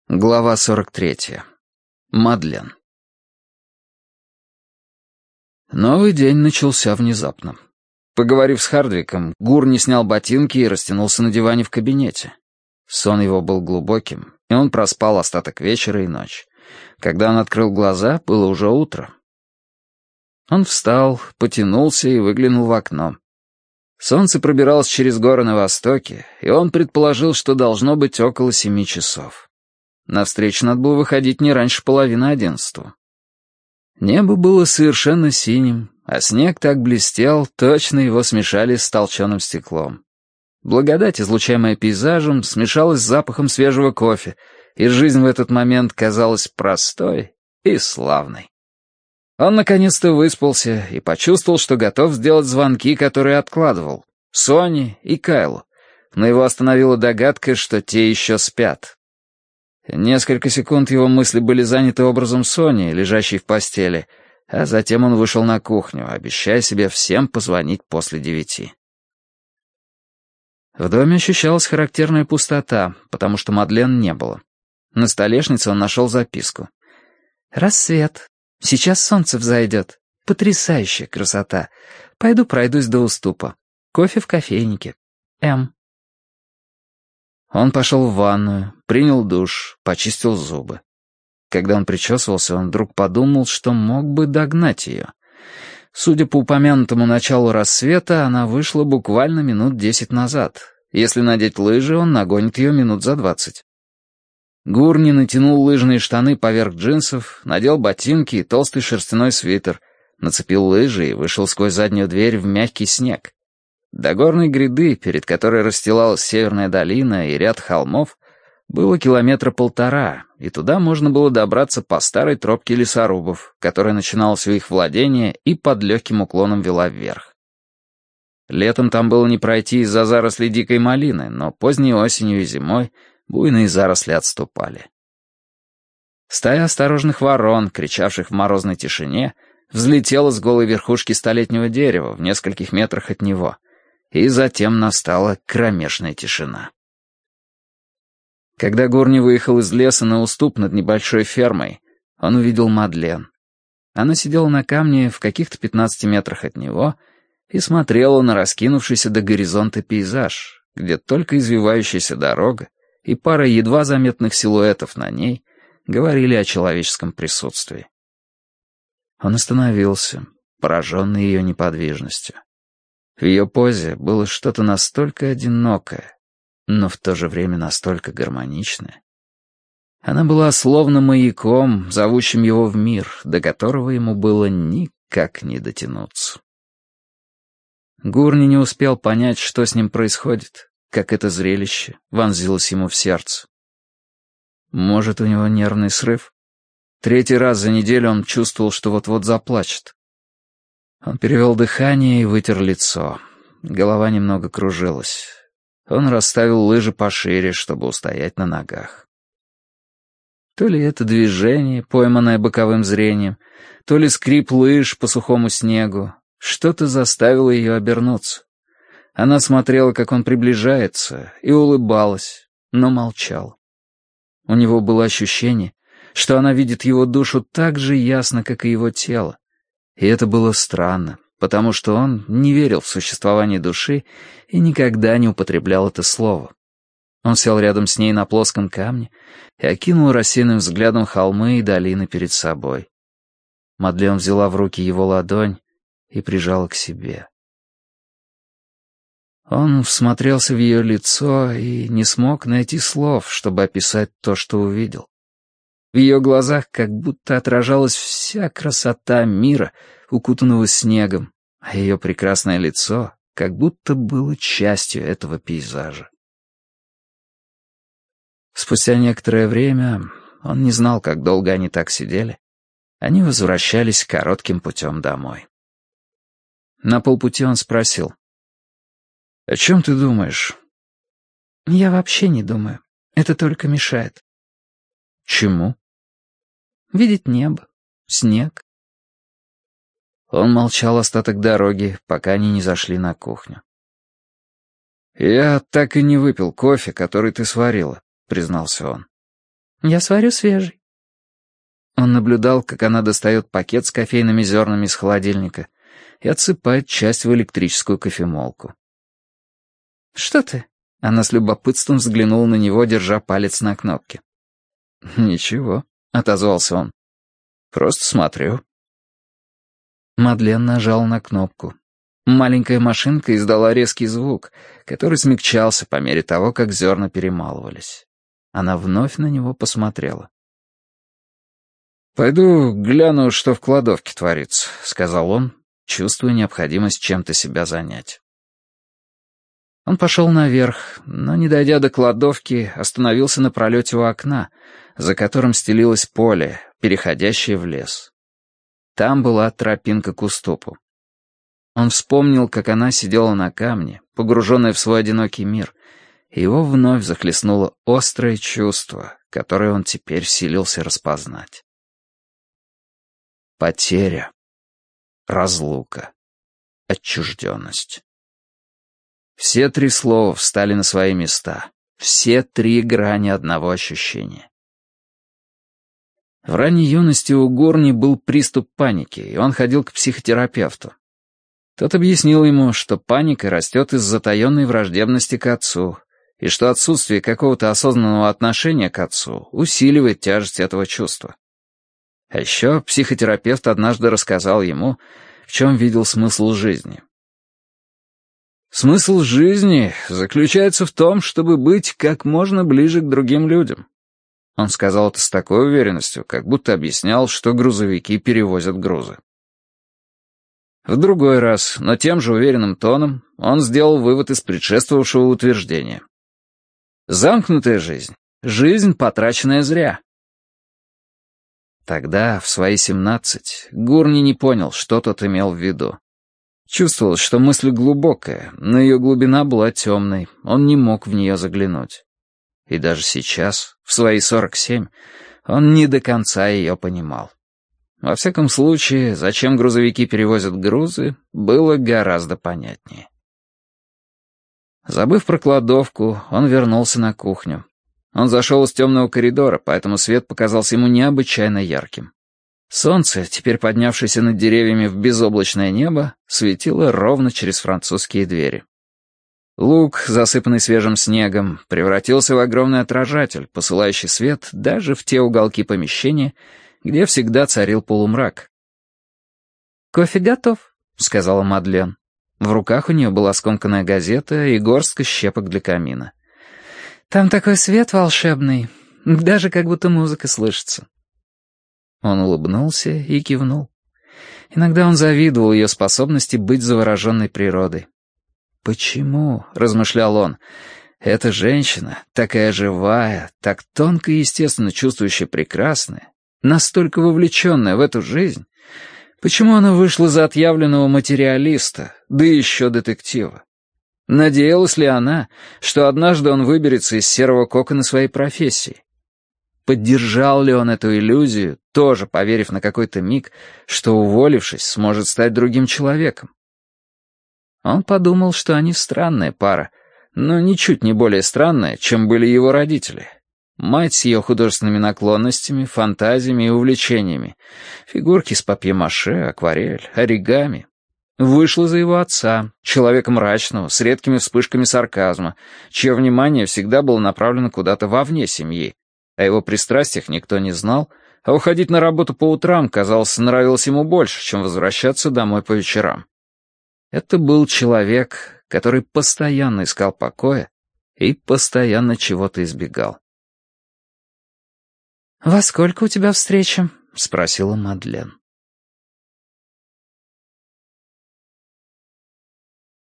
Глава 43. Мадлен. Новый день начался внезапно. Поговорив с Хардвиком, Гурни снял ботинки и растянулся на диване в кабинете. Сон его был глубоким, и он проспал остаток вечера и ночь. Когда он открыл глаза, было уже утро. Он встал, потянулся и выглянул в окно. Солнце пробиралось через горы на востоке, и он предположил, что должно быть около 7 часов. Навстречу надо было выходить не раньше 10:30. Небо было совершенно синим, а снег так блестел, точно его смешали с толченым стеклом. Благодать, излучаемая пейзажем, смешалась с запахом свежего кофе, и жизнь в этот момент казалась простой и славной. Он наконец-то выспался и почувствовал, что готов сделать звонки, которые откладывал, Соне и Кайлу, но его остановила догадка, что те еще спят. Несколько секунд его мысли были заняты образом Сони, лежащей в постели, а затем он вышел на кухню, обещая себе всем позвонить после 9. В доме ощущалась характерная пустота, потому что Мадлен не было. На столешнице он нашел записку. «Рассвет. Сейчас солнце взойдет. Потрясающая красота. Пойду пройдусь до уступа. Кофе в кофейнике. М». Он пошел в ванную, принял душ, почистил зубы. Когда он причесывался, он вдруг подумал, что мог бы догнать ее. Судя по упомянутому началу рассвета, она вышла буквально минут 10 назад. Если надеть лыжи, он нагонит ее минут за 20. Гурни натянул лыжные штаны поверх джинсов, надел ботинки и толстый шерстяной свитер, нацепил лыжи и вышел сквозь заднюю дверь в мягкий снег. До горной гряды, перед которой расстилалась северная долина и ряд холмов, было 1,5 километра, и туда можно было добраться по старой тропке лесорубов, которая начиналась у их владения и под легким уклоном вела вверх. Летом там было не пройти из-за зарослей дикой малины, но поздней осенью и зимой буйные заросли отступали. Стая осторожных ворон, кричавших в морозной тишине, взлетела с голой верхушки столетнего дерева в нескольких метрах от него, и затем настала кромешная тишина. Когда Гурни выехал из леса на уступ над небольшой фермой, он увидел Мадлен. Она сидела на камне в каких-то 15 метрах от него и смотрела на раскинувшийся до горизонта пейзаж, где только извивающаяся дорога и пара едва заметных силуэтов на ней говорили о человеческом присутствии. Он остановился, пораженный ее неподвижностью. В ее позе было что-то настолько одинокое, но в то же время настолько гармоничное. Она была словно маяком, зовущим его в мир, до которого ему было никак не дотянуться. Гурни не успел понять, что с ним происходит, как это зрелище вонзилось ему в сердце. Может, у него нервный срыв? 3-й раз за неделю он чувствовал, что вот-вот заплачет. Он перевел дыхание и вытер лицо. Голова немного кружилась. Он расставил лыжи пошире, чтобы устоять на ногах. То ли это движение, пойманное боковым зрением, то ли скрип лыж по сухому снегу, что-то заставило ее обернуться. Она смотрела, как он приближается, и улыбалась, но молчала. У него было ощущение, что она видит его душу так же ясно, как и его тело. И это было странно, потому что он не верил в существование души и никогда не употреблял это слово. Он сел рядом с ней на плоском камне и окинул рассеянным взглядом холмы и долины перед собой. Мадлен взяла в руки его ладонь и прижала к себе. Он всмотрелся в ее лицо и не смог найти слов, чтобы описать то, что увидел. В ее глазах как будто отражалась вся красота мира, укутанного снегом, а ее прекрасное лицо как будто было частью этого пейзажа. Спустя некоторое время, он не знал, как долго они так сидели, они возвращались коротким путем домой. На полпути он спросил: «О чем ты думаешь?» «Я вообще не думаю. Это только мешает». «Чему?» «Видеть небо, снег». Он молчал остаток дороги, пока они не зашли на кухню. «Я так и не выпил кофе, который ты сварила», — признался он. Я сварю свежий». Он наблюдал, как она достает пакет с кофейными зернами из холодильника и отсыпает часть в электрическую кофемолку. «Что ты?» — она с любопытством взглянула на него, держа палец на кнопке. «Ничего», — отозвался он. «Просто смотрю». Мадлен нажал на кнопку. Маленькая машинка издала резкий звук, который смягчался по мере того, как зерна перемалывались. Она вновь на него посмотрела. «Пойду гляну, что в кладовке творится», — сказал он, чувствуя необходимость чем-то себя занять. Он пошел наверх, но, не дойдя до кладовки, остановился на пролете у окна, за которым стелилось поле, переходящее в лес. Там была тропинка к уступу. Он вспомнил, как она сидела на камне, погруженная в свой одинокий мир, и его вновь захлестнуло острое чувство, которое он теперь силился распознать. Потеря, разлука, отчужденность. Все три слова встали на свои места, все три грани одного ощущения. В ранней юности у Гурни был приступ паники, и он ходил к психотерапевту. Тот объяснил ему, что паника растет из затаенной враждебности к отцу, и что отсутствие какого-то осознанного отношения к отцу усиливает тяжесть этого чувства. А еще психотерапевт однажды рассказал ему, в чем видел смысл жизни. «Смысл жизни заключается в том, чтобы быть как можно ближе к другим людям». Он сказал это с такой уверенностью, как будто объяснял, что грузовики перевозят грузы. В другой раз, но тем же уверенным тоном, он сделал вывод из предшествовавшего утверждения. «Замкнутая жизнь. Жизнь, потраченная зря». Тогда, в свои 17, Гурни не понял, что тот имел в виду. Чувствовалось, что мысль глубокая, но ее глубина была темной, он не мог в нее заглянуть. И даже сейчас, в свои 47, он не до конца ее понимал. Во всяком случае, зачем грузовики перевозят грузы, было гораздо понятнее. Забыв про кладовку, он вернулся на кухню. Он зашел из темного коридора, поэтому свет показался ему необычайно ярким. Солнце, теперь поднявшееся над деревьями в безоблачное небо, светило ровно через французские двери. Луг, засыпанный свежим снегом, превратился в огромный отражатель, посылающий свет даже в те уголки помещения, где всегда царил полумрак. «Кофе готов», — сказала Мадлен. В руках у нее была скомканная газета и горстка щепок для камина. «Там такой свет волшебный, даже как будто музыка слышится». Он улыбнулся и кивнул. Иногда он завидовал ее способности быть завороженной природой. «Почему?» — размышлял он. «Эта женщина, такая живая, так тонко и естественно чувствующая прекрасное, настолько вовлеченная в эту жизнь, почему она вышла за отъявленного материалиста, да еще детектива? Надеялась ли она, что однажды он выберется из серого кокона своей профессии? Поддержал ли он эту иллюзию, тоже поверив на какой-то миг, что, уволившись, сможет стать другим человеком? Он подумал, что они странная пара, но ничуть не более странная, чем были его родители. Мать с ее художественными наклонностями, фантазиями и увлечениями. Фигурки с папье-маше, акварель, оригами. Вышла за его отца, человека мрачного, с редкими вспышками сарказма, чье внимание всегда было направлено куда-то вовне семьи. О его пристрастиях никто не знал, а уходить на работу по утрам, казалось, нравилось ему больше, чем возвращаться домой по вечерам. Это был человек, который постоянно искал покоя и постоянно чего-то избегал. «Во сколько у тебя встреча?» — спросила Мадлен.